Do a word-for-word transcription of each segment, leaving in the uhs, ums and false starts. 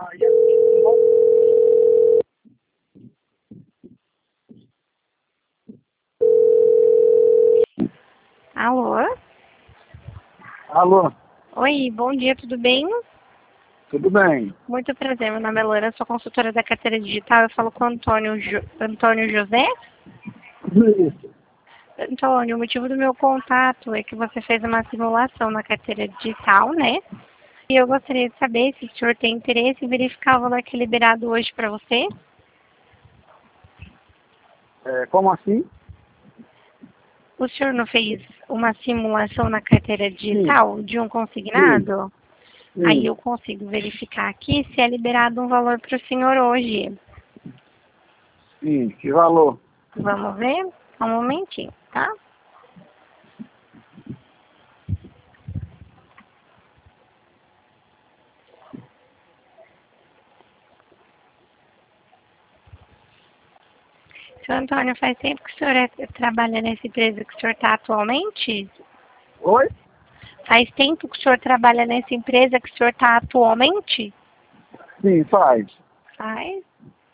Alô? Alô, Oi, bom dia, tudo bem? tudo bem? Muito prazer, meu nome é Laura, sou consultora da carteira digital. Eu falo com o Antônio, jo... Antônio José. Isso. Antônio, o motivo do meu contato é que você fez uma simulação na carteira digital, né? E eu gostaria de saber se o senhor tem interesse em verificar o valor que é liberado hoje para você. É, como assim? O senhor não fez uma simulação na carteira digital de um consignado? Aí Sim. eu consigo verificar aqui se é liberado um valor para o senhor hoje. Sim, que valor? Vamos ver? Só um momentinho, tá? Seu Antônio, faz tempo que o senhor é, trabalha nessa empresa que o senhor está atualmente? Oi? Faz tempo que o senhor trabalha nessa empresa que o senhor está atualmente? Sim, faz. Faz.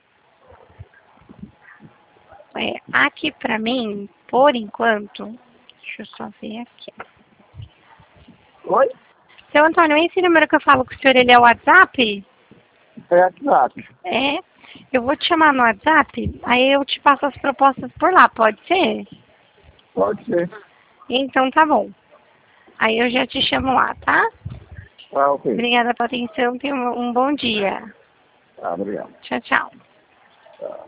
É, aqui para mim, por enquanto, deixa eu só ver aqui. Oi? Seu Antônio, esse número que eu falo com o senhor, ele é o WhatsApp? É WhatsApp. É. Eu vou te chamar no WhatsApp, aí eu te passo as propostas por lá, pode ser? Pode ser. Então tá bom. Aí eu já te chamo lá, tá? Tá, ok. Obrigada pela atenção, tenha um um bom dia. Tá, obrigado. Tchau, tchau. Tá.